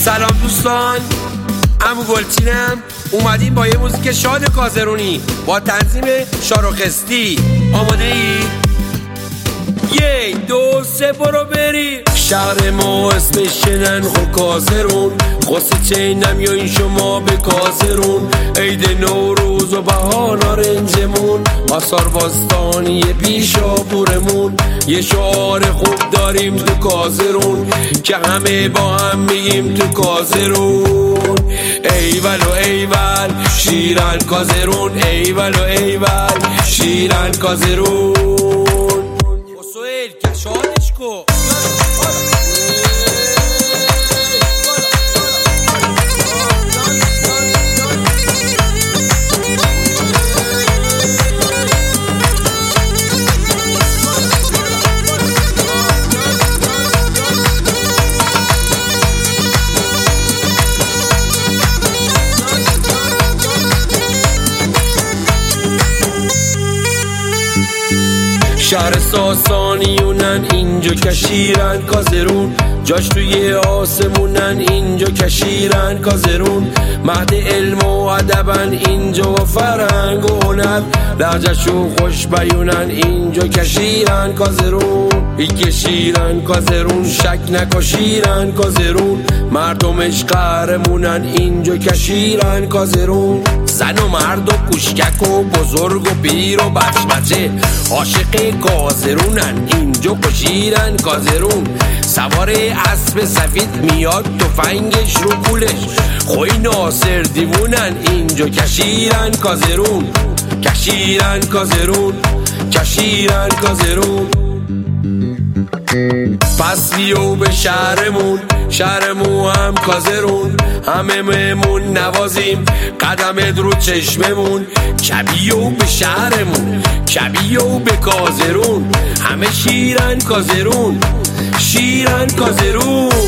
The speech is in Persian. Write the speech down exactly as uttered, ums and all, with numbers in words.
سلام دوستان، عمو گلچینم. اومدیم با یه موزیک شاد کازرونی با تنظیم شاروخستی. آماده ای؟ یه دو سه برو بریم. شهر ما اسمش شنن خو کازرون، خواست چینم یا این شما به کازرون. عید نوروز و بهار نارنجمون، آثار واستانی پیشاپورمون. یه شعار خوب داریم تو کازرون که همه با هم میگیم تو کازرون. ایول و ایول شیرن کازرون، ایول و ایول شیرن کازرون. خسویل کشانش کو شهر ساسانیونن اینجا کشیرن کازرون، جاش توی آسمونن اینجا کشیرن کازرون. مهد علم و ادبن اینجا و فرهنگ و هنر، لهجه‌شو خوش بیونن اینجا کشیرن کازرون. ای کشیرن کازرون شک نکن شیرن کازرون، مردمش قهرمونن اینجا کشیرن کازرون. زن و مرد و کوچک و بزرگ و پیر و بچه بچه عاشق کازرونن اینجا کشیرن کازرون. سوار اسب سفید میاد تفنگش رو کولش، خوی ناصر دیوونن اینجا کشیرن کازرون. کشیرن کازرون، کشیرن کازرون. پس بیو به شهرمون، شهرمون هم کازرون. همه مهمون نوازیم قدمت رو چشممون. کبیو به شهرمون، کبیو به کازرون. همه شیرن کازرون، شیرن کازرون.